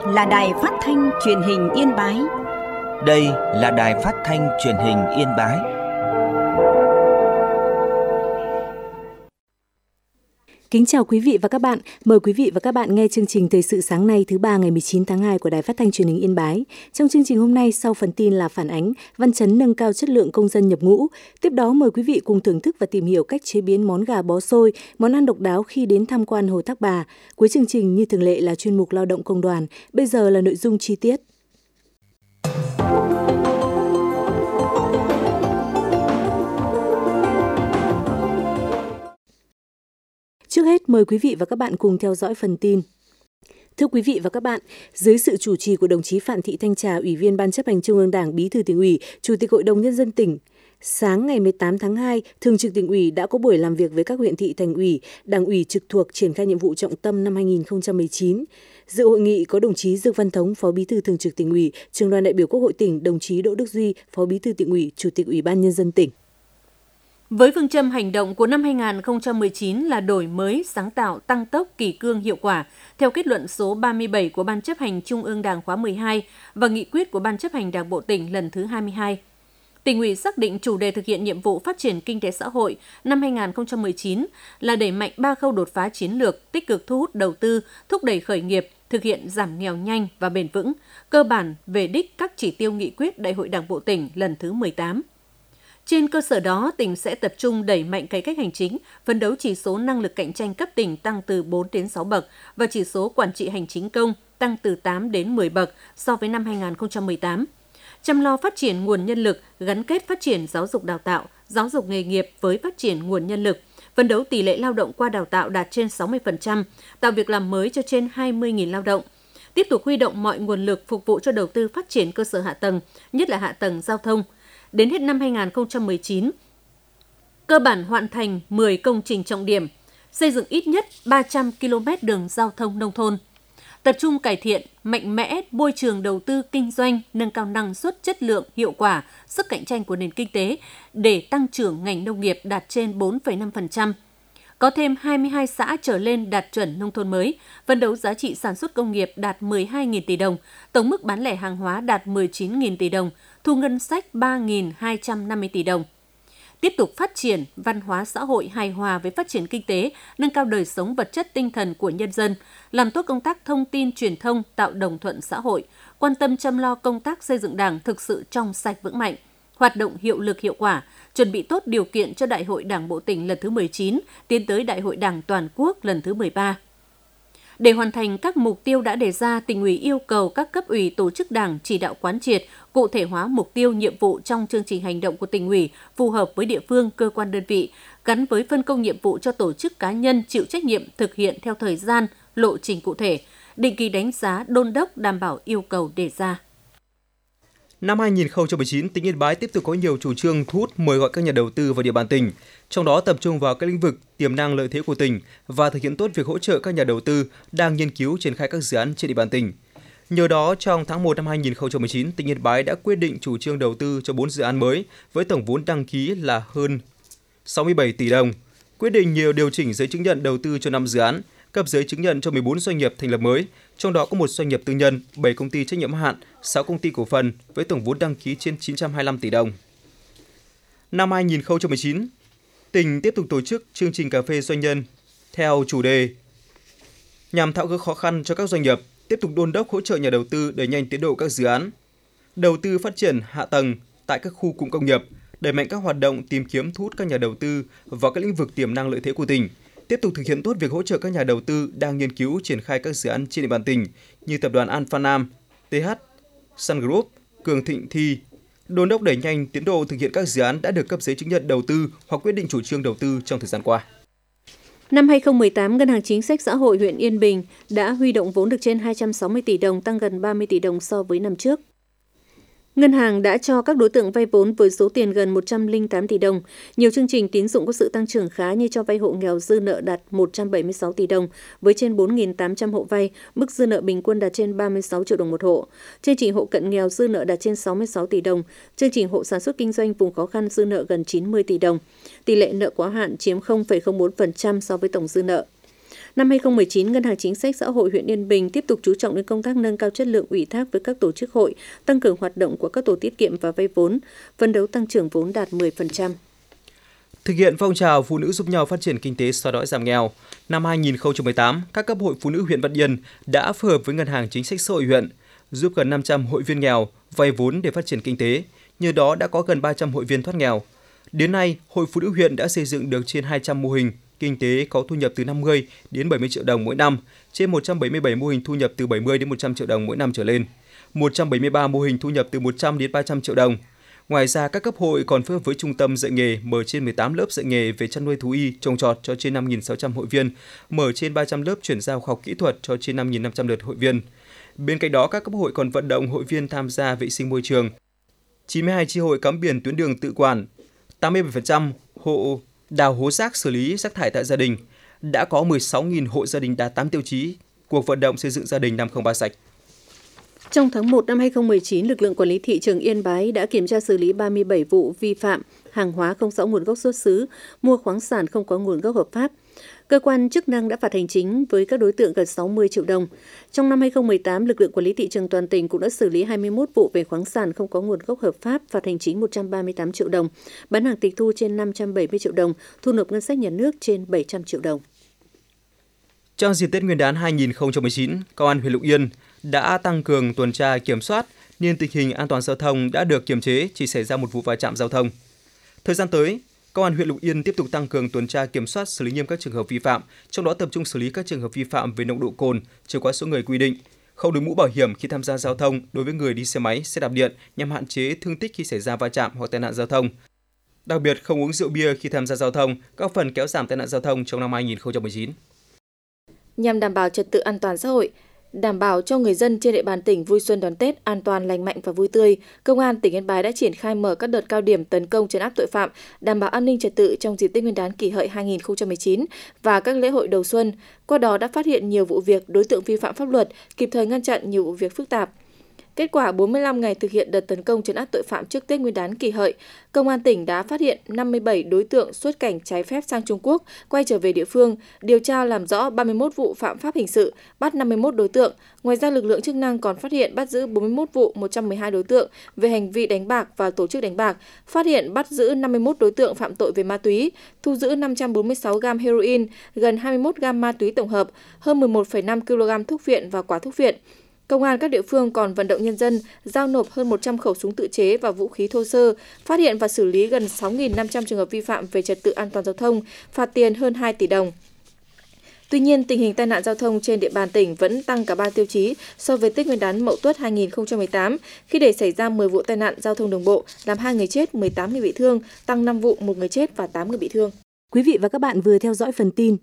là Đài Phát thanh Truyền hình Yên Bái. Đây là Đài Phát thanh Truyền hình Yên Bái. Kính chào quý vị và các bạn. Mời quý vị và các bạn nghe chương trình Thời sự sáng nay thứ ba ngày 19 tháng 2 của Đài Phát thanh Truyền hình Yên Bái. Trong chương trình hôm nay, sau phần tin là phản ánh Văn Chấn nâng cao chất lượng công dân nhập ngũ. Tiếp đó mời quý vị cùng thưởng thức và tìm hiểu cách chế biến món gà bó xôi, món ăn độc đáo khi đến tham quan Hồ Thác Bà. Cuối chương trình như thường lệ là chuyên mục Lao động Công đoàn. Bây giờ là nội dung chi tiết. Trước hết, mời quý vị và các bạn cùng theo dõi phần tin. Thưa quý vị và các bạn, dưới sự chủ trì của đồng chí Phạm Thị Thanh Trà, Ủy viên Ban Chấp hành Trung ương Đảng, Bí thư Tỉnh ủy, Chủ tịch Hội đồng Nhân dân tỉnh, sáng ngày 18 tháng 2, Thường trực Tỉnh ủy đã có buổi làm việc với các huyện thị, thành ủy, đảng ủy trực thuộc triển khai nhiệm vụ trọng tâm năm 2019. Dự hội nghị có đồng chí Dương Văn Thống, Phó Bí thư Thường trực Tỉnh ủy, Trưởng đoàn đại biểu Quốc hội tỉnh, đồng chí Đỗ Đức Duy, Phó Bí thư Tỉnh ủy, Chủ tịch Ủy ban Nhân dân tỉnh. Với phương châm hành động của năm 2019 là đổi mới, sáng tạo, tăng tốc, kỷ cương, hiệu quả, theo kết luận số 37 của Ban Chấp hành Trung ương Đảng khóa 12 và nghị quyết của Ban Chấp hành Đảng bộ tỉnh lần thứ 22. Tỉnh ủy xác định chủ đề thực hiện nhiệm vụ phát triển kinh tế xã hội năm 2019 là đẩy mạnh 3 khâu đột phá chiến lược, tích cực thu hút đầu tư, thúc đẩy khởi nghiệp, thực hiện giảm nghèo nhanh và bền vững, cơ bản về đích các chỉ tiêu nghị quyết Đại hội Đảng bộ tỉnh lần thứ 18. Trên cơ sở đó, tỉnh sẽ tập trung đẩy mạnh cải cách hành chính, phấn đấu chỉ số năng lực cạnh tranh cấp tỉnh tăng từ 4 đến 6 bậc và chỉ số quản trị hành chính công tăng từ 8 đến 10 bậc so với năm 2018. Chăm lo phát triển nguồn nhân lực, gắn kết phát triển giáo dục đào tạo, giáo dục nghề nghiệp với phát triển nguồn nhân lực, phấn đấu tỷ lệ lao động qua đào tạo đạt trên 60%, tạo việc làm mới cho trên 20.000 lao động. Tiếp tục huy động mọi nguồn lực phục vụ cho đầu tư phát triển cơ sở hạ tầng, nhất là hạ tầng giao thông. Đến hết năm 2019, cơ bản hoàn thành 10 công trình trọng điểm, xây dựng ít nhất 300 km đường giao thông nông thôn. Tập trung cải thiện mạnh mẽ môi trường đầu tư kinh doanh, nâng cao năng suất, chất lượng, hiệu quả, sức cạnh tranh của nền kinh tế để tăng trưởng ngành nông nghiệp đạt trên 4,5%. Có thêm 22 xã trở lên đạt chuẩn nông thôn mới, phấn đấu giá trị sản xuất công nghiệp đạt 12.000 tỷ đồng, tổng mức bán lẻ hàng hóa đạt 19.000 tỷ đồng, thu ngân sách 3.250 tỷ đồng. Tiếp tục phát triển văn hóa xã hội hài hòa với phát triển kinh tế, nâng cao đời sống vật chất tinh thần của nhân dân, làm tốt công tác thông tin truyền thông, tạo đồng thuận xã hội, quan tâm chăm lo công tác xây dựng Đảng thực sự trong sạch vững mạnh, hoạt động hiệu lực hiệu quả, chuẩn bị tốt điều kiện cho Đại hội Đảng bộ tỉnh lần thứ 19, tiến tới Đại hội Đảng toàn quốc lần thứ 13. Để hoàn thành các mục tiêu đã đề ra, Tỉnh ủy yêu cầu các cấp ủy tổ chức Đảng chỉ đạo quán triệt, cụ thể hóa mục tiêu nhiệm vụ trong chương trình hành động của Tỉnh ủy phù hợp với địa phương, cơ quan đơn vị, gắn với phân công nhiệm vụ cho tổ chức cá nhân chịu trách nhiệm thực hiện theo thời gian, lộ trình cụ thể, định kỳ đánh giá, đôn đốc đảm bảo yêu cầu đề ra. Năm 2019, tỉnh Yên Bái tiếp tục có nhiều chủ trương thu hút mời gọi các nhà đầu tư vào địa bàn tỉnh, trong đó tập trung vào các lĩnh vực tiềm năng lợi thế của tỉnh và thực hiện tốt việc hỗ trợ các nhà đầu tư đang nghiên cứu triển khai các dự án trên địa bàn tỉnh. Nhờ đó, trong tháng 1 năm 2019, tỉnh Yên Bái đã quyết định chủ trương đầu tư cho 4 dự án mới với tổng vốn đăng ký là hơn 67 tỷ đồng, quyết định nhiều điều chỉnh giấy chứng nhận đầu tư cho 5 dự án, cấp giấy chứng nhận cho 14 doanh nghiệp thành lập mới, trong đó có 1 doanh nghiệp tư nhân, 7 công ty trách nhiệm hữu hạn, 6 công ty cổ phần với tổng vốn đăng ký trên 925 tỷ đồng. Năm 2019, tỉnh tiếp tục tổ chức chương trình cà phê doanh nhân theo chủ đề nhằm tháo gỡ khó khăn cho các doanh nghiệp, tiếp tục đôn đốc hỗ trợ nhà đầu tư đẩy nhanh tiến độ các dự án, đầu tư phát triển hạ tầng tại các khu cụm công nghiệp, đẩy mạnh các hoạt động tìm kiếm thu hút các nhà đầu tư vào các lĩnh vực tiềm năng lợi thế của tỉnh, tiếp tục thực hiện tốt việc hỗ trợ các nhà đầu tư đang nghiên cứu triển khai các dự án trên địa bàn tỉnh như tập đoàn Alpha Nam, TH, Sun Group, Cường Thịnh Thi, đôn đốc đẩy nhanh tiến độ thực hiện các dự án đã được cấp giấy chứng nhận đầu tư hoặc quyết định chủ trương đầu tư trong thời gian qua. Năm 2018, Ngân hàng Chính sách Xã hội huyện Yên Bình đã huy động vốn được trên 260 tỷ đồng, tăng gần 30 tỷ đồng so với năm trước. Ngân hàng đã cho các đối tượng vay vốn với số tiền gần 108 tỷ đồng. Nhiều chương trình tín dụng có sự tăng trưởng khá như cho vay hộ nghèo dư nợ đạt 176 tỷ đồng với trên 4.800 hộ vay, mức dư nợ bình quân đạt trên 36 triệu đồng một hộ. Chương trình hộ cận nghèo dư nợ đạt trên 66 tỷ đồng. Chương trình hộ sản xuất kinh doanh vùng khó khăn dư nợ gần 90 tỷ đồng. Tỷ lệ nợ quá hạn chiếm 0,04% so với tổng dư nợ. Năm 2019, Ngân hàng Chính sách Xã hội huyện Yên Bình tiếp tục chú trọng đến công tác nâng cao chất lượng ủy thác với các tổ chức hội, tăng cường hoạt động của các tổ tiết kiệm và vay vốn, phấn đấu tăng trưởng vốn đạt 10%. Thực hiện phong trào phụ nữ giúp nhau phát triển kinh tế xóa đói giảm nghèo, năm 2018, các cấp hội phụ nữ huyện Văn Yên đã phối hợp với Ngân hàng Chính sách Xã hội huyện giúp gần 500 hội viên nghèo vay vốn để phát triển kinh tế, nhờ đó đã có gần 300 hội viên thoát nghèo. Đến nay, Hội Phụ nữ huyện đã xây dựng được trên 200 mô hình kinh tế có thu nhập từ 50 đến 70 triệu đồng mỗi năm, trên 177 mô hình thu nhập từ 70 đến 100 triệu đồng mỗi năm trở lên, 173 mô hình thu nhập từ 100 đến 300 triệu đồng. Ngoài ra, các cấp hội còn phối hợp với Trung tâm dạy nghề mở trên 18 lớp dạy nghề về chăn nuôi thú y, trồng trọt cho trên 5.600 hội viên, mở trên 300 lớp chuyển giao khoa học kỹ thuật cho trên 5.500 lượt hội viên. Bên cạnh đó, các cấp hội còn vận động hội viên tham gia vệ sinh môi trường. 92 chi hội cắm biển tuyến đường tự quản, 87% hộ đào hố rác xử lý rác thải tại gia đình. Đã có 16.000 hộ gia đình đạt 8 tiêu chí. Cuộc vận động xây dựng gia đình 503 sạch. Trong tháng 1 năm 2019, lực lượng quản lý thị trường Yên Bái đã kiểm tra xử lý 37 vụ vi phạm hàng hóa không rõ nguồn gốc xuất xứ, mua khoáng sản không có nguồn gốc hợp pháp. Cơ quan chức năng đã phạt hành chính với các đối tượng gần 60 triệu đồng. Trong năm 2018, lực lượng quản lý thị trường toàn tỉnh cũng đã xử lý 21 vụ về khoáng sản không có nguồn gốc hợp pháp, phạt hành chính 138 triệu đồng, bán hàng tịch thu trên 570 triệu đồng, thu nộp ngân sách nhà nước trên 700 triệu đồng. Trong dịp Tết Nguyên đán 2019, Công an huyện Lục Yên đã tăng cường tuần tra kiểm soát nên tình hình an toàn giao thông đã được kiềm chế, chỉ xảy ra một vụ va chạm giao thông. Thời gian tới, Công an huyện Lục Yên tiếp tục tăng cường tuần tra kiểm soát, xử lý nghiêm các trường hợp vi phạm, trong đó tập trung xử lý các trường hợp vi phạm về nồng độ cồn, trở quá số người quy định, không đội mũ bảo hiểm khi tham gia giao thông đối với người đi xe máy, xe đạp điện nhằm hạn chế thương tích khi xảy ra va chạm hoặc tai nạn giao thông. Đặc biệt không uống rượu bia khi tham gia giao thông, góp phần kéo giảm tai nạn giao thông trong năm 2019. Nhằm đảm bảo trật tự an toàn xã hội, đảm bảo cho người dân trên địa bàn tỉnh vui xuân đón Tết an toàn, lành mạnh và vui tươi, Công an tỉnh Yên Bái đã triển khai mở các đợt cao điểm tấn công trấn áp tội phạm, đảm bảo an ninh trật tự trong dịp Tết Nguyên đán Kỷ Hợi 2019 và các lễ hội đầu xuân. Qua đó đã phát hiện nhiều vụ việc đối tượng vi phạm pháp luật, kịp thời ngăn chặn nhiều vụ việc phức tạp. Kết quả 45 ngày thực hiện đợt tấn công trấn áp tội phạm trước Tết Nguyên đán Kỷ Hợi, Công an tỉnh đã phát hiện 57 đối tượng xuất cảnh trái phép sang Trung Quốc, quay trở về địa phương, điều tra làm rõ 31 vụ phạm pháp hình sự, bắt 51 đối tượng. Ngoài ra, lực lượng chức năng còn phát hiện bắt giữ 41 vụ, 112 đối tượng về hành vi đánh bạc và tổ chức đánh bạc, phát hiện bắt giữ 51 đối tượng phạm tội về ma túy, thu giữ 546 gam heroin, gần 21 gam ma túy tổng hợp, hơn 11,5 kg thuốc viện và quả thuốc viện. Công an các địa phương còn vận động nhân dân giao nộp hơn 100 khẩu súng tự chế và vũ khí thô sơ, phát hiện và xử lý gần 6.500 trường hợp vi phạm về trật tự an toàn giao thông, phạt tiền hơn 2 tỷ đồng. Tuy nhiên, tình hình tai nạn giao thông trên địa bàn tỉnh vẫn tăng cả 3 tiêu chí so với Tết Nguyên đán Mậu Tuất 2018, khi để xảy ra 10 vụ tai nạn giao thông đường bộ, làm 2 người chết, 18 người bị thương, tăng 5 vụ, 1 người chết và 8 người bị thương. Quý vị và các bạn vừa theo dõi phần tin.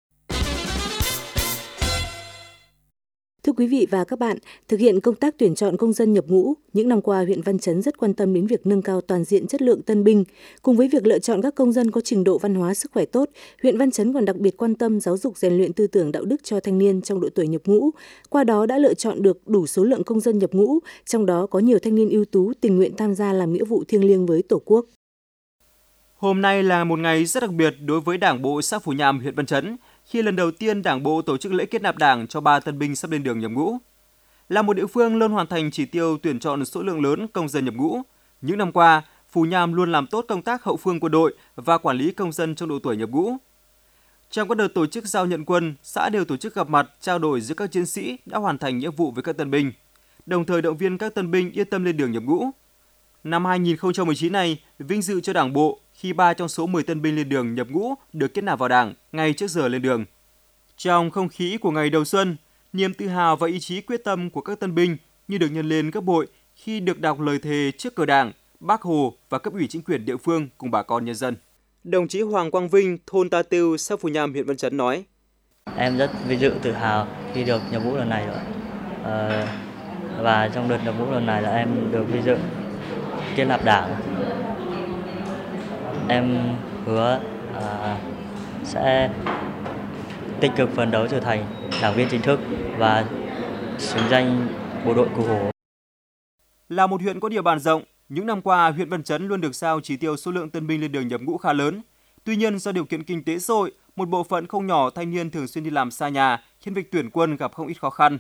Thưa quý vị và các bạn, thực hiện công tác tuyển chọn công dân nhập ngũ, những năm qua huyện Văn Chấn rất quan tâm đến việc nâng cao toàn diện chất lượng tân binh. Cùng với việc lựa chọn các công dân có trình độ văn hóa, sức khỏe tốt, huyện Văn Chấn còn đặc biệt quan tâm giáo dục rèn luyện tư tưởng đạo đức cho thanh niên trong độ tuổi nhập ngũ. Qua đó đã lựa chọn được đủ số lượng công dân nhập ngũ, trong đó có nhiều thanh niên ưu tú tình nguyện tham gia làm nghĩa vụ thiêng liêng với Tổ quốc. Hôm nay là một ngày rất đặc biệt đối với Đảng bộ xã Phù Nham, huyện Văn Chấn, khi lần đầu tiên Đảng bộ tổ chức lễ kết nạp Đảng cho 3 tân binh sắp lên đường nhập ngũ. Là một địa phương luôn hoàn thành chỉ tiêu tuyển chọn số lượng lớn công dân nhập ngũ, những năm qua, Phù Nham luôn làm tốt công tác hậu phương quân đội và quản lý công dân trong độ tuổi nhập ngũ. Trong các đợt tổ chức giao nhận quân, xã đều tổ chức gặp mặt, trao đổi giữa các chiến sĩ đã hoàn thành nghĩa vụ với các tân binh, đồng thời động viên các tân binh yên tâm lên đường nhập ngũ. Năm 2019 này, vinh dự cho Đảng bộ khi 3 trong số 10 tân binh lên đường nhập ngũ được kết nạp vào Đảng ngay trước giờ lên đường. Trong không khí của ngày đầu xuân, niềm tự hào và ý chí quyết tâm của các tân binh như được nhân lên gấp bội khi được đọc lời thề trước cờ Đảng, Bác Hồ và cấp ủy chính quyền địa phương cùng bà con nhân dân. Đồng chí Hoàng Quang Vinh, thôn Ta Tưu, xã Phù Nham, huyện Văn Chấn nói: Em rất vinh dự tự hào khi được nhập ngũ lần này rồi. Và trong đợt nhập ngũ lần này là em được vinh dự kết nạp Đảng. Em hứa sẽ tích cực phấn đấu trở thành đảng viên chính thức và xứng danh bộ đội Cụ Hồ. Là một huyện có địa bàn rộng, những năm qua huyện Văn Chấn luôn được giao chỉ tiêu số lượng tân binh lên đường nhập ngũ khá lớn. Tuy nhiên do điều kiện kinh tế xã hội, một bộ phận không nhỏ thanh niên thường xuyên đi làm xa nhà, khiến việc tuyển quân gặp không ít khó khăn.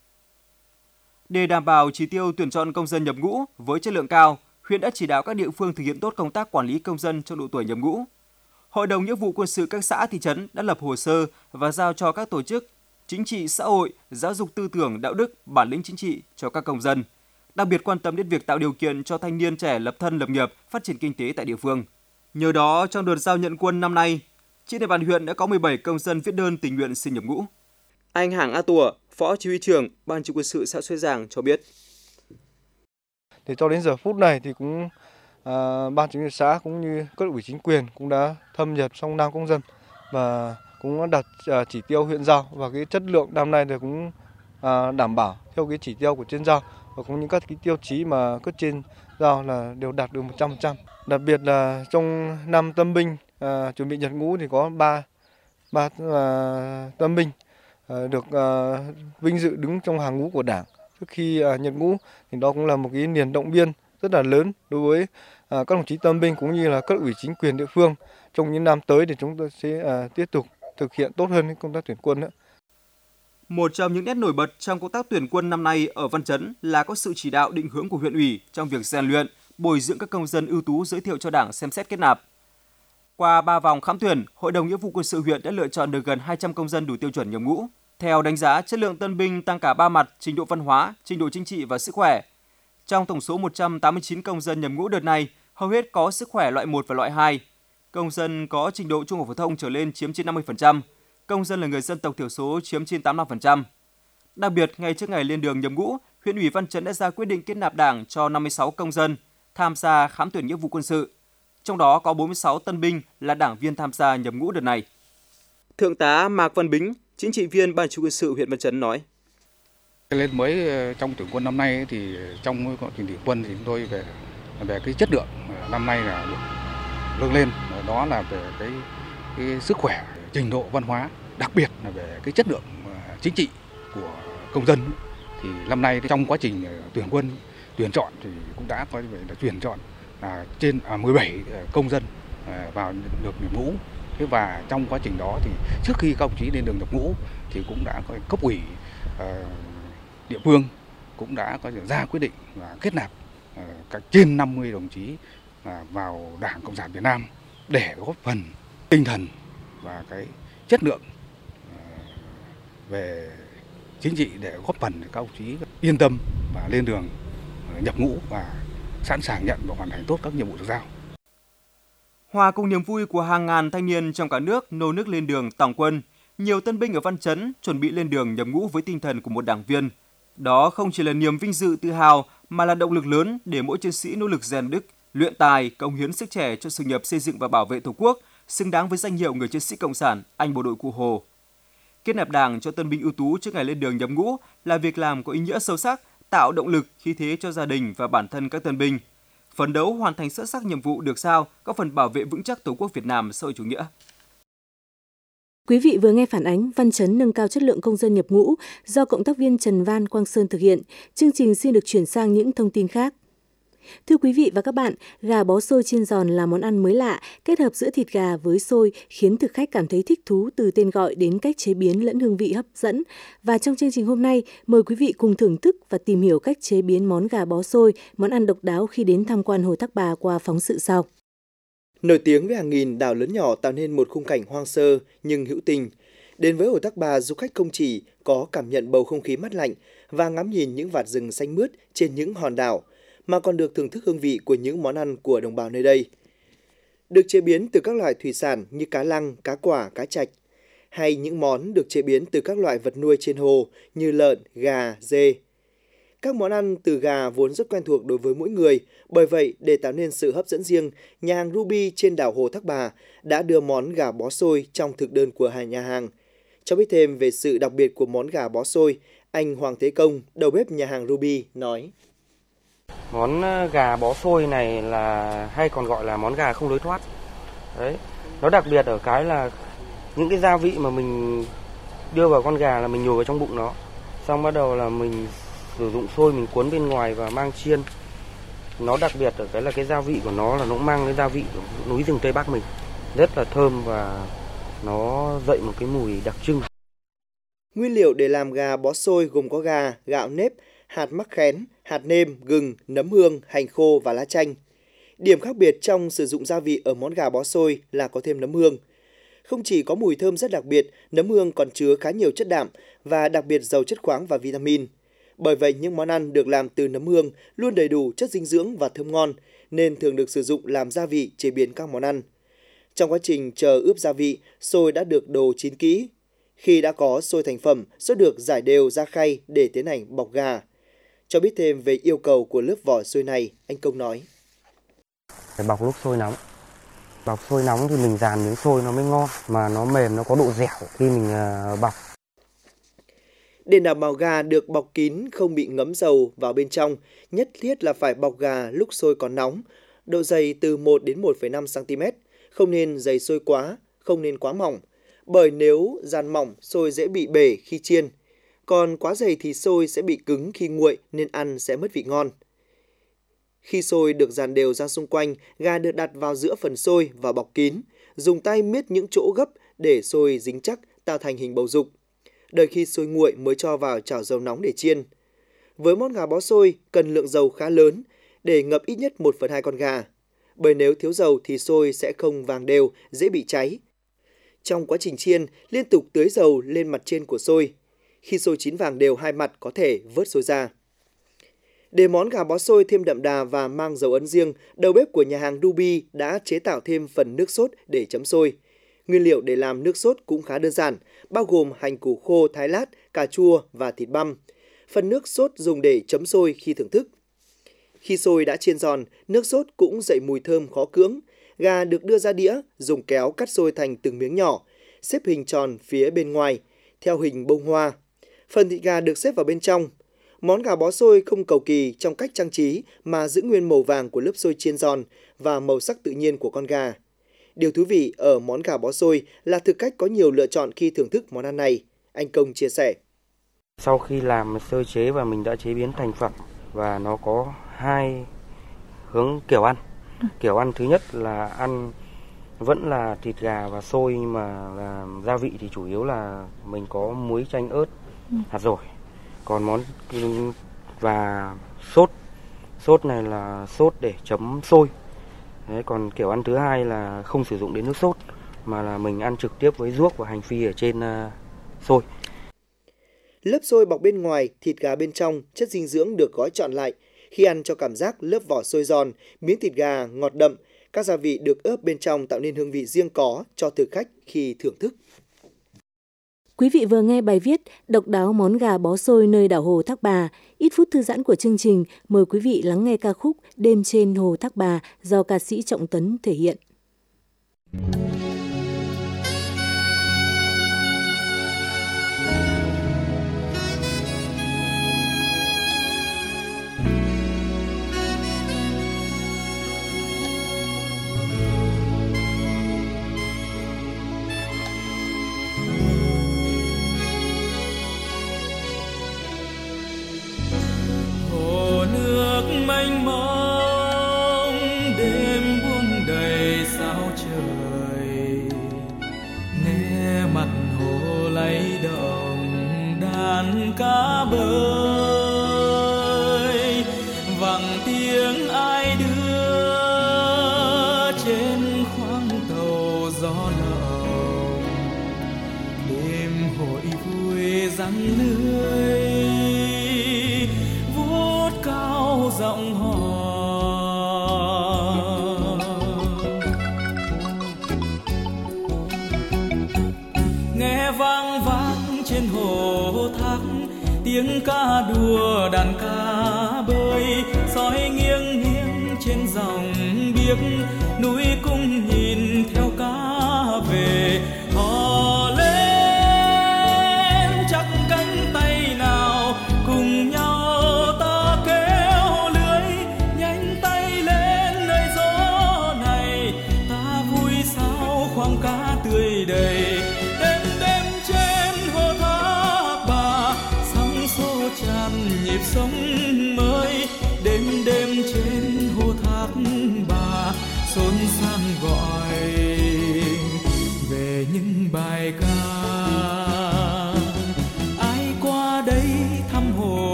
Để đảm bảo chỉ tiêu tuyển chọn công dân nhập ngũ với chất lượng cao, huyện đã chỉ đạo các địa phương thực hiện tốt công tác quản lý công dân trong độ tuổi nhập ngũ. Hội đồng Nghĩa vụ Quân sự các xã thị trấn đã lập hồ sơ và giao cho các tổ chức chính trị xã hội giáo dục tư tưởng, đạo đức, bản lĩnh chính trị cho các công dân. Đặc biệt quan tâm đến việc tạo điều kiện cho thanh niên trẻ lập thân lập nghiệp, phát triển kinh tế tại địa phương. Nhờ đó, trong đợt giao nhận quân năm nay, trên địa bàn huyện đã có 17 công dân viết đơn tình nguyện xin nhập ngũ. Anh Hảng A Tùa, Phó Chỉ huy trưởng Ban Chỉ huy quân sự xã Xuế Giàng cho biết. Thì cho đến giờ phút này thì cũng Ban Chỉ huy xã cũng như các ủy chính quyền cũng đã thâm nhập trong nam công dân và cũng đã đặt chỉ tiêu huyện giao, và cái chất lượng năm nay thì cũng đảm bảo theo cái chỉ tiêu của trên giao, và cũng những các cái tiêu chí mà cấp trên giao là đều đạt được 100%. Đặc biệt là trong năm tân binh chuẩn bị nhập ngũ thì có 3 tân binh được vinh dự đứng trong hàng ngũ của Đảng trước khi nhập ngũ, thì đó cũng là một cái niềm động viên rất là lớn đối với các đồng chí tân binh cũng như là các ủy chính quyền địa phương. Trong những năm tới thì chúng tôi sẽ tiếp tục thực hiện tốt hơn công tác tuyển quân nữa. Một trong những nét nổi bật trong công tác tuyển quân năm nay ở Văn Chấn là có sự chỉ đạo định hướng của huyện ủy trong việc rèn luyện, bồi dưỡng các công dân ưu tú giới thiệu cho Đảng xem xét kết nạp. Qua 3 vòng khám tuyển, Hội đồng Nghĩa vụ Quân sự huyện đã lựa chọn được gần 200 công dân đủ tiêu chuẩn nhập ngũ. Theo đánh giá, chất lượng tân binh tăng cả 3 mặt: trình độ văn hóa, trình độ chính trị và sức khỏe. Trong tổng số 189 công dân nhập ngũ đợt này, hầu hết có sức khỏe loại 1 và loại 2. Công dân có trình độ trung học phổ thông trở lên chiếm trên 50%. Công dân là người dân tộc thiểu số chiếm trên 85%. Đặc biệt, ngay trước ngày lên đường nhập ngũ, huyện ủy Văn Chấn đã ra quyết định kết nạp Đảng cho 56 công dân tham gia khám tuyển nghĩa vụ quân sự. Trong đó có 46 tân binh là đảng viên tham gia nhập ngũ đợt này. Thượng tá Mạc Văn Bính, chính trị viên Ban Chỉ huy quân sự huyện Văn Chấn nói: Lên mới trong tuyển quân năm nay thì trong tuyển quân thì chúng tôi về cái chất lượng năm nay là được nâng lên, đó là về cái sức khỏe, trình độ văn hóa, đặc biệt là về cái chất lượng chính trị của công dân. Thì năm nay trong quá trình tuyển quân, tuyển chọn thì cũng đã có vậy là tuyển chọn trên 17 công dân vào được nhập ngũ. Thế và trong quá trình đó thì trước khi các đồng chí lên đường nhập ngũ thì cũng đã có cấp ủy địa phương cũng đã có ra quyết định là kết nạp trên 50 đồng chí vào Đảng Cộng sản Việt Nam để góp phần tinh thần và cái chất lượng về chính trị để góp phần để các đồng chí yên tâm và lên đường nhập ngũ và sẵn sàng nhận và hoàn thành tốt các nhiệm vụ được giao. Hòa cùng niềm vui của hàng ngàn thanh niên trong cả nước nô nức lên đường tòng quân, nhiều tân binh ở Văn Chấn chuẩn bị lên đường nhập ngũ với tinh thần của một đảng viên. Đó không chỉ là niềm vinh dự tự hào mà là động lực lớn để mỗi chiến sĩ nỗ lực rèn đức, luyện tài, cống hiến sức trẻ cho sự nghiệp xây dựng và bảo vệ Tổ quốc, xứng đáng với danh hiệu người chiến sĩ cộng sản, anh bộ đội Cụ Hồ. Kết nạp Đảng cho tân binh ưu tú trước ngày lên đường nhập ngũ là việc làm có ý nghĩa sâu sắc, tạo động lực, khí thế cho gia đình và bản thân các tân binh, phấn đấu hoàn thành xuất sắc nhiệm vụ được giao, góp phần bảo vệ vững chắc Tổ quốc Việt Nam xã hội chủ nghĩa. Quý vị vừa nghe phản ánh Văn Chấn nâng cao chất lượng công dân nhập ngũ do cộng tác viên Trần Văn Quang Sơn thực hiện. Chương trình xin được chuyển sang những thông tin khác. Thưa quý vị và các bạn, gà bó xôi chiên giòn là món ăn mới lạ, kết hợp giữa thịt gà với xôi khiến thực khách cảm thấy thích thú từ tên gọi đến cách chế biến lẫn hương vị hấp dẫn. Và trong chương trình hôm nay, mời quý vị cùng thưởng thức và tìm hiểu cách chế biến món gà bó xôi, món ăn độc đáo khi đến tham quan Hồ Thác Bà qua phóng sự sau. Nổi tiếng với hàng nghìn đảo lớn nhỏ tạo nên một khung cảnh hoang sơ nhưng hữu tình. Đến với Hồ Thác Bà, du khách không chỉ có cảm nhận bầu không khí mát lạnh và ngắm nhìn những vạt rừng xanh mướt trên những hòn đảo, mà còn được thưởng thức hương vị của những món ăn của đồng bào nơi đây. Được chế biến từ các loại thủy sản như cá lăng, cá quả, cá trạch, hay những món được chế biến từ các loại vật nuôi trên hồ như lợn, gà, dê. Các món ăn từ gà vốn rất quen thuộc đối với mỗi người, bởi vậy để tạo nên sự hấp dẫn riêng, nhà hàng Ruby trên đảo Hồ Thác Bà đã đưa món gà bó xôi trong thực đơn của nhà hàng. Cho biết thêm về sự đặc biệt của món gà bó xôi, anh Hoàng Thế Công, đầu bếp nhà hàng Ruby, nói: Món gà bó xôi này là hay còn gọi là món gà không lối thoát. Đấy, nó đặc biệt ở cái là những cái gia vị mà mình đưa vào con gà là mình nhồi vào trong bụng nó. Xong bắt đầu là mình sử dụng xôi mình cuốn bên ngoài và mang chiên. Nó đặc biệt ở cái là cái gia vị của nó là nó mang cái gia vị của núi rừng Tây Bắc mình. Rất là thơm và nó dậy một cái mùi đặc trưng. Nguyên liệu để làm gà bó xôi gồm có gà, gạo nếp, hạt mắc khén, hạt nêm, gừng, nấm hương, hành khô và lá chanh. Điểm khác biệt trong sử dụng gia vị ở món gà bó xôi là có thêm nấm hương. Không chỉ có mùi thơm rất đặc biệt, nấm hương còn chứa khá nhiều chất đạm và đặc biệt giàu chất khoáng và vitamin. Bởi vậy, những món ăn được làm từ nấm hương luôn đầy đủ chất dinh dưỡng và thơm ngon, nên thường được sử dụng làm gia vị chế biến các món ăn. Trong quá trình chờ ướp gia vị, xôi đã được đồ chín kỹ. Khi đã có xôi thành phẩm, xôi được rải đều ra khay để tiến hành bọc gà. Cho biết thêm về yêu cầu của lớp vỏ xôi này, anh Công nói. Phải bọc lúc xôi nóng. Bọc xôi nóng thì mình rán miếng xôi nó mới ngon, mà nó mềm, nó có độ dẻo khi mình bọc. Để đảm bảo gà được bọc kín không bị ngấm dầu vào bên trong, nhất thiết là phải bọc gà lúc xôi còn nóng, độ dày từ 1 đến 1,5 cm, không nên dày xôi quá, không nên quá mỏng, bởi nếu dàn mỏng xôi dễ bị bể khi chiên, còn quá dày thì xôi sẽ bị cứng khi nguội nên ăn sẽ mất vị ngon. Khi xôi được dàn đều ra xung quanh, gà được đặt vào giữa phần xôi và bọc kín, dùng tay miết những chỗ gấp để xôi dính chắc tạo thành hình bầu dục. Đợi khi xôi nguội mới cho vào chảo dầu nóng để chiên. Với món gà bó xôi cần lượng dầu khá lớn để ngập ít nhất 1/2 con gà, bởi nếu thiếu dầu thì xôi sẽ không vàng đều, dễ bị cháy. Trong quá trình chiên, liên tục tưới dầu lên mặt trên của xôi. Khi xôi chín vàng đều hai mặt có thể vớt xôi ra. Để món gà bó xôi thêm đậm đà và mang dấu ấn riêng, đầu bếp của nhà hàng Dubi đã chế tạo thêm phần nước sốt để chấm xôi. Nguyên liệu để làm nước sốt cũng khá đơn giản, bao gồm hành củ khô thái lát, cà chua và thịt băm. Phần nước sốt dùng để chấm xôi khi thưởng thức. Khi xôi đã chiên giòn, nước sốt cũng dậy mùi thơm khó cưỡng. Gà được đưa ra đĩa, dùng kéo cắt xôi thành từng miếng nhỏ, xếp hình tròn phía bên ngoài, theo hình bông hoa. Phần thịt gà được xếp vào bên trong. Món gà bó xôi không cầu kỳ trong cách trang trí mà giữ nguyên màu vàng của lớp xôi chiên giòn và màu sắc tự nhiên của con gà. Điều thú vị ở món gà bó xôi là thực khách có nhiều lựa chọn khi thưởng thức món ăn này. Anh Công chia sẻ. Sau khi làm sơ chế và mình đã chế biến thành phẩm và nó có hai hướng kiểu ăn. Kiểu ăn thứ nhất là ăn vẫn là thịt gà và xôi, nhưng mà là gia vị thì chủ yếu là mình có muối, chanh, ớt, hạt dổi. Còn món và sốt này là sốt để chấm xôi. Đấy, còn kiểu ăn thứ hai là không sử dụng đến nước sốt mà là mình ăn trực tiếp với ruốc và hành phi ở trên xôi. Lớp xôi bọc bên ngoài, thịt gà bên trong, chất dinh dưỡng được gói trọn lại. Khi ăn cho cảm giác lớp vỏ xôi giòn, miếng thịt gà ngọt đậm, các gia vị được ướp bên trong tạo nên hương vị riêng có cho thực khách khi thưởng thức. Quý vị vừa nghe bài viết Độc đáo món gà bó xôi nơi đảo Hồ Thác Bà. Ít phút thư giãn của chương trình, mời quý vị lắng nghe ca khúc Đêm trên Hồ Thác Bà do ca sĩ Trọng Tấn thể hiện. Mênh mông đêm buông đầy sao trời, nghe mặt hồ lay động đàn cá bơi, vẳng tiếng ai đưa trên khoang tàu gió lộng, đêm hội vui răng lưới cao giọng hò, nghe vang vang trên hồ Thác tiếng ca đùa đàn cá bơi, soi nghiêng nghiêng trên dòng biếc, núi cung nhìn theo cá về, hò lên chắc cánh tay nào cùng nhau. Cá tươi đầy đêm đêm trên hồ Thác Bà, sóng xô tràn nhịp sống mới, đêm đêm trên hồ Thác Bà xôn xang gọi về những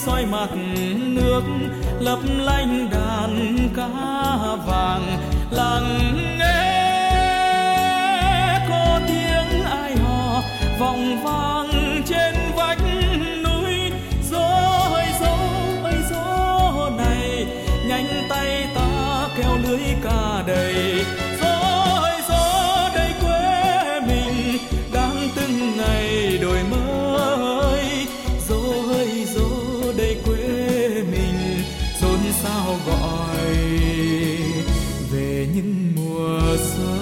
soi mặt nước, lấp lánh đàn cá vàng. Lặng nghe có tiếng ai hò vọng vang trên vách núi. Gió ơi gió ơi gió này, nhanh tay ta kéo lưới cá đầy. Gió ơi gió đây quê mình đang từng ngày đổi mới. Gió ơi gió đây quê mình xôn xao gọi về những mùa xuân.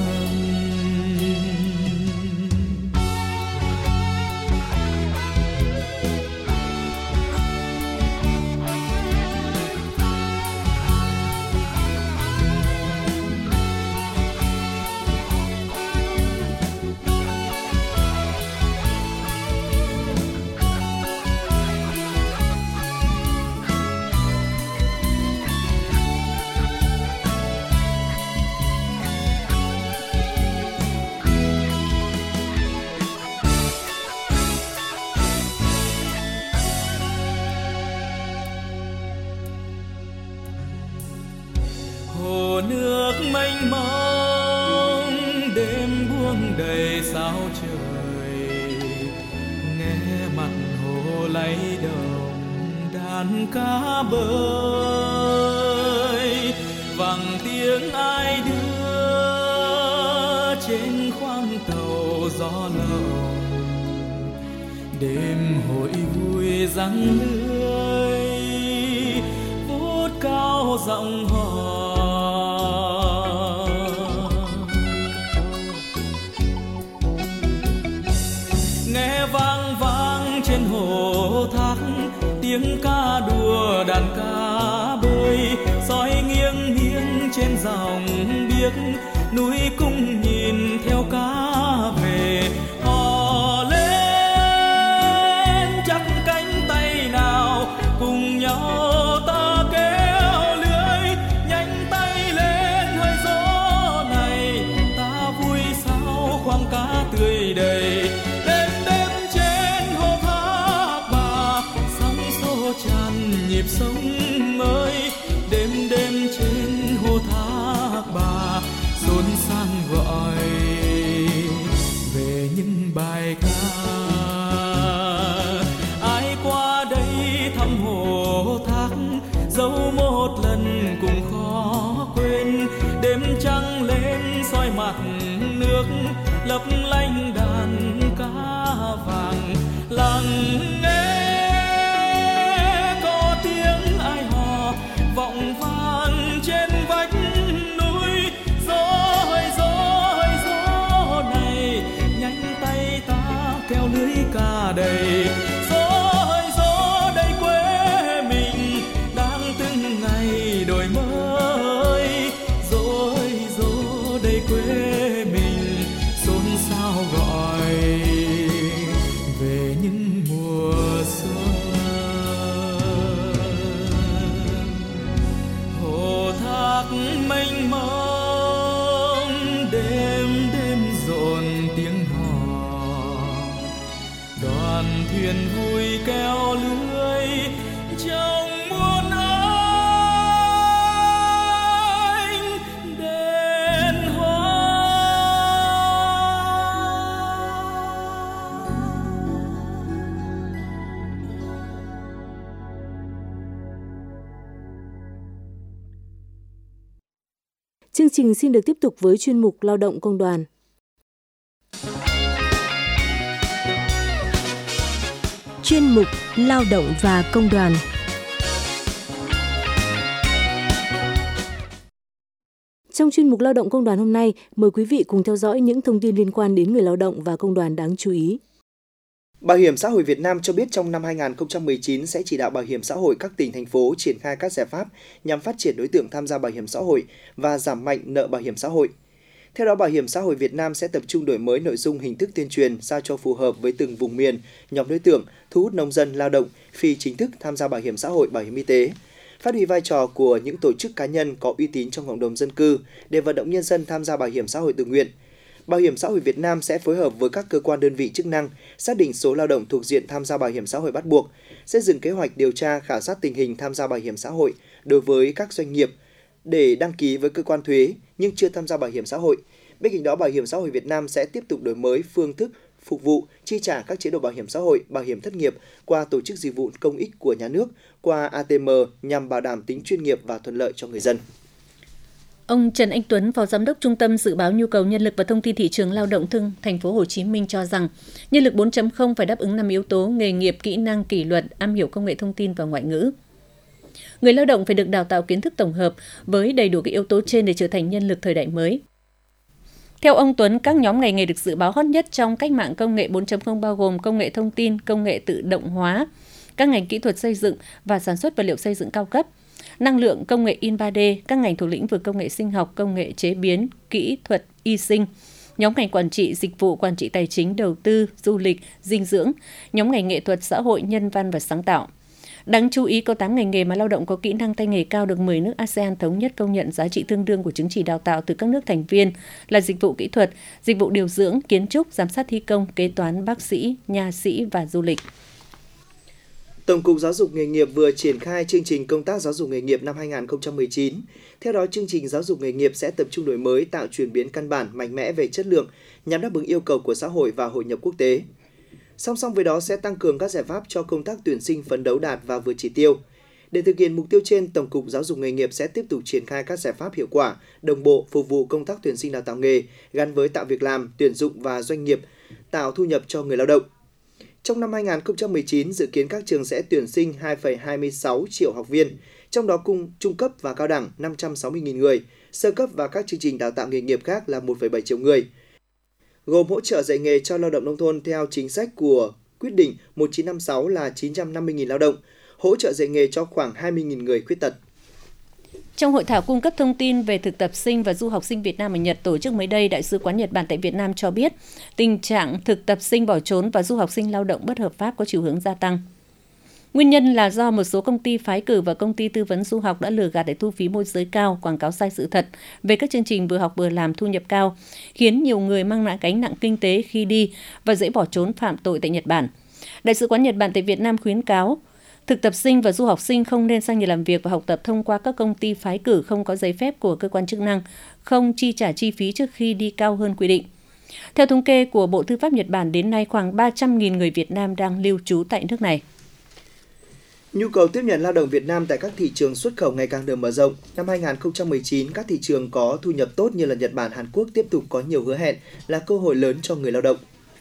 Hồ nước mênh mông đêm buông đầy sao trời, nghe mặt hồ lay động đàn cá bơi. Vang tiếng ai đưa trên khoang tàu gió lộng, đêm hội vui răng lưới vút cao giọng hò. Nghe vang vang trên hồ thác tiếng ca đùa đàn cá bơi, soi nghiêng nghiêng trên dòng biếc núi cung nhìn theo cá về. Hò lên chắc cánh tay nào cùng nhau ta kéo lưới, nhanh tay lên hơi gió này ta vui sao khoang cá tươi đầy. Nhịp sống mới đêm đêm trên hồ Thác Bà, xôn xang gọi về những bài ca. Ai qua đây thăm hồ Thác dẫu một lần cũng khó quên. Đêm trăng lên soi mặt nước, lấp lánh đàn cá vàng. Lặng nghe vọng vang trên vách núi. Gió ơi gió ơi gió này, nhanh tay ta kéo lưới cá đầy. Gió ơi gió đây quê mình đang từng ngày đổi mới. Gió ơi gió đây quê mình xôn xao gọi về những mùa xuân. Thác mênh mông đêm đêm rộn tiếng hò, đoàn thuyền vui kéo lưới trong muôn ánh đèn hoa. Chương trình xin được tiếp tục với chuyên mục Lao động công đoàn. Chuyên mục Lao động và công đoàn. Trong chuyên mục Lao động công đoàn hôm nay, mời quý vị cùng theo dõi những thông tin liên quan đến người lao động và công đoàn đáng chú ý. Bảo hiểm xã hội Việt Nam cho biết trong năm 2019 sẽ chỉ đạo Bảo hiểm xã hội các tỉnh, thành phố triển khai các giải pháp nhằm phát triển đối tượng tham gia bảo hiểm xã hội và giảm mạnh nợ bảo hiểm xã hội. Theo đó, Bảo hiểm xã hội Việt Nam sẽ tập trung đổi mới nội dung, hình thức tuyên truyền sao cho phù hợp với từng vùng miền, nhóm đối tượng, thu hút nông dân, lao động, phi chính thức tham gia bảo hiểm xã hội, bảo hiểm y tế, phát huy vai trò của những tổ chức cá nhân có uy tín trong cộng đồng dân cư để vận động nhân dân tham gia bảo hiểm xã hội tự nguyện. Bảo hiểm xã hội Việt Nam sẽ phối hợp với các cơ quan đơn vị chức năng xác định số lao động thuộc diện tham gia bảo hiểm xã hội bắt buộc, xây dựng kế hoạch điều tra khảo sát tình hình tham gia bảo hiểm xã hội đối với các doanh nghiệp để đăng ký với cơ quan thuế nhưng chưa tham gia bảo hiểm xã hội. Bên cạnh đó, Bảo hiểm xã hội Việt Nam sẽ tiếp tục đổi mới phương thức phục vụ chi trả các chế độ bảo hiểm xã hội, bảo hiểm thất nghiệp qua tổ chức dịch vụ công ích của nhà nước qua ATM nhằm bảo đảm tính chuyên nghiệp và thuận lợi cho người dân. Ông Trần Anh Tuấn, Phó Giám đốc Trung tâm Dự báo Nhu cầu Nhân lực và Thông tin Thị trường Lao động Thành phố Hồ Chí Minh cho rằng, nhân lực 4.0 phải đáp ứng 5 yếu tố: nghề nghiệp, kỹ năng, kỷ luật, am hiểu công nghệ thông tin và ngoại ngữ. Người lao động phải được đào tạo kiến thức tổng hợp với đầy đủ các yếu tố trên để trở thành nhân lực thời đại mới. Theo ông Tuấn, các nhóm ngành nghề được dự báo hot nhất trong cách mạng công nghệ 4.0 bao gồm công nghệ thông tin, công nghệ tự động hóa, các ngành kỹ thuật xây dựng và sản xuất vật liệu xây dựng cao cấp, năng lượng, công nghệ in 3D, các ngành thuộc lĩnh vực công nghệ sinh học, công nghệ chế biến, kỹ thuật, y sinh, nhóm ngành quản trị, dịch vụ, quản trị tài chính, đầu tư, du lịch, dinh dưỡng, nhóm ngành nghệ thuật, xã hội, nhân văn và sáng tạo. Đáng chú ý, có 8 ngành nghề mà lao động có kỹ năng tay nghề cao được 10 nước ASEAN thống nhất công nhận giá trị tương đương của chứng chỉ đào tạo từ các nước thành viên là dịch vụ kỹ thuật, dịch vụ điều dưỡng, kiến trúc, giám sát thi công, kế toán, bác sĩ, nha sĩ và du lịch. Tổng cục Giáo dục nghề nghiệp vừa triển khai chương trình công tác giáo dục nghề nghiệp năm 2019. Theo đó, chương trình giáo dục nghề nghiệp sẽ tập trung đổi mới, tạo chuyển biến căn bản mạnh mẽ về chất lượng nhằm đáp ứng yêu cầu của xã hội và hội nhập quốc tế. Song song với đó sẽ tăng cường các giải pháp cho công tác tuyển sinh phấn đấu đạt và vượt chỉ tiêu. Để thực hiện mục tiêu trên, Tổng cục Giáo dục nghề nghiệp sẽ tiếp tục triển khai các giải pháp hiệu quả, đồng bộ phục vụ công tác tuyển sinh đào tạo nghề gắn với tạo việc làm, tuyển dụng và doanh nghiệp, tạo thu nhập cho người lao động. Trong năm 2019, dự kiến các trường sẽ tuyển sinh 2,26 triệu học viên, trong đó trung cấp và cao đẳng 560.000 người, sơ cấp và các chương trình đào tạo nghề nghiệp khác là 1,7 triệu người. Gồm hỗ trợ dạy nghề cho lao động nông thôn theo chính sách của quyết định 1956 là 950.000 lao động, hỗ trợ dạy nghề cho khoảng 20.000 người khuyết tật. Trong hội thảo cung cấp thông tin về thực tập sinh và du học sinh Việt Nam ở Nhật tổ chức mới đây, Đại sứ quán Nhật Bản tại Việt Nam cho biết tình trạng thực tập sinh bỏ trốn và du học sinh lao động bất hợp pháp có chiều hướng gia tăng. Nguyên nhân là do một số công ty phái cử và công ty tư vấn du học đã lừa gạt để thu phí môi giới cao, quảng cáo sai sự thật về các chương trình vừa học vừa làm thu nhập cao, khiến nhiều người mang nặng gánh nặng kinh tế khi đi và dễ bỏ trốn phạm tội tại Nhật Bản. Đại sứ quán Nhật Bản tại Việt Nam khuyến cáo thực tập sinh và du học sinh không nên sang Nhật làm việc và học tập thông qua các công ty phái cử không có giấy phép của cơ quan chức năng, không chi trả chi phí trước khi đi cao hơn quy định. Theo thống kê của Bộ Tư pháp Nhật Bản, đến nay khoảng 300.000 người Việt Nam đang lưu trú tại nước này. Nhu cầu tiếp nhận lao động Việt Nam tại các thị trường xuất khẩu ngày càng được mở rộng. Năm 2019, các thị trường có thu nhập tốt như là Nhật Bản, Hàn Quốc tiếp tục có nhiều hứa hẹn là cơ hội lớn cho người lao động.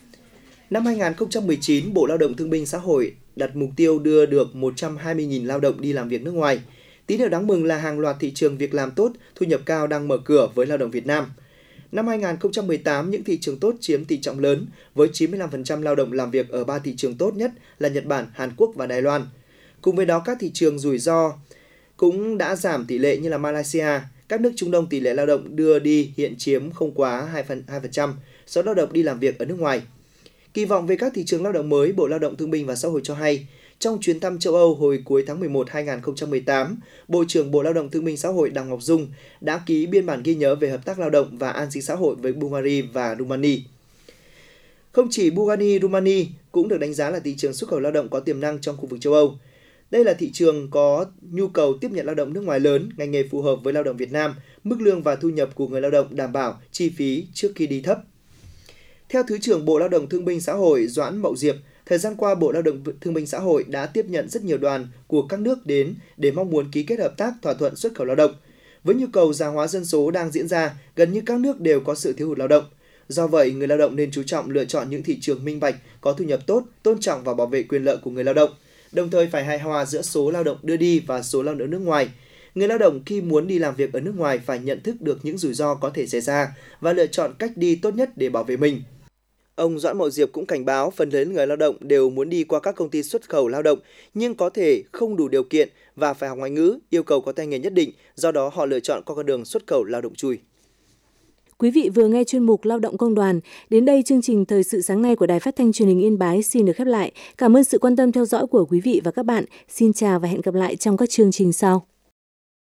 Năm 2019, Bộ Lao động Thương binh Xã hội đặt mục tiêu đưa được 120.000 lao động đi làm việc nước ngoài. Tín hiệu đáng mừng là hàng loạt thị trường việc làm tốt, thu nhập cao đang mở cửa với lao động Việt Nam. Năm 2018, những thị trường tốt chiếm tỷ trọng lớn với 95% lao động làm việc ở 3 thị trường tốt nhất là Nhật Bản, Hàn Quốc và Đài Loan. Cùng với đó, các thị trường rủi ro cũng đã giảm tỷ lệ như là Malaysia. Các nước Trung Đông tỷ lệ lao động đưa đi hiện chiếm không quá 2% số lao động đi làm việc ở nước ngoài. Kỳ vọng về các thị trường lao động mới, Bộ Lao động Thương binh và Xã hội cho hay, trong chuyến thăm châu Âu hồi cuối tháng 11 2018, Bộ trưởng Bộ Lao động Thương binh Xã hội Đào Ngọc Dung đã ký biên bản ghi nhớ về hợp tác lao động và an sinh xã hội với Bulgaria và Romania. Không chỉ Bulgaria, Romania cũng được đánh giá là thị trường xuất khẩu lao động có tiềm năng trong khu vực châu Âu. Đây là thị trường có nhu cầu tiếp nhận lao động nước ngoài lớn, ngành nghề phù hợp với lao động Việt Nam, mức lương và thu nhập của người lao động đảm bảo, chi phí trước khi đi thấp. Theo Thứ trưởng Bộ Lao động Thương binh Xã hội Doãn Mậu Diệp, thời gian qua Bộ Lao động Thương binh Xã hội đã tiếp nhận rất nhiều đoàn của các nước đến để mong muốn ký kết hợp tác thỏa thuận xuất khẩu lao động. Với nhu cầu già hóa dân số đang diễn ra, gần như các nước đều có sự thiếu hụt lao động. Do vậy, người lao động nên chú trọng lựa chọn những thị trường minh bạch, có thu nhập tốt, tôn trọng và bảo vệ quyền lợi của người lao động. Đồng thời phải hài hòa giữa số lao động đưa đi và số lao động nước ngoài. Người lao động khi muốn đi làm việc ở nước ngoài phải nhận thức được những rủi ro có thể xảy ra và lựa chọn cách đi tốt nhất để bảo vệ mình. Ông Doãn Mậu Diệp cũng cảnh báo phần lớn người lao động đều muốn đi qua các công ty xuất khẩu lao động nhưng có thể không đủ điều kiện và phải học ngoại ngữ, yêu cầu có tay nghề nhất định, do đó họ lựa chọn con đường xuất khẩu lao động chui. Quý vị vừa nghe chuyên mục Lao động Công đoàn. Đến đây chương trình Thời sự sáng nay của Đài Phát thanh Truyền hình Yên Bái xin được khép lại. Cảm ơn sự quan tâm theo dõi của quý vị và các bạn. Xin chào và hẹn gặp lại trong các chương trình sau.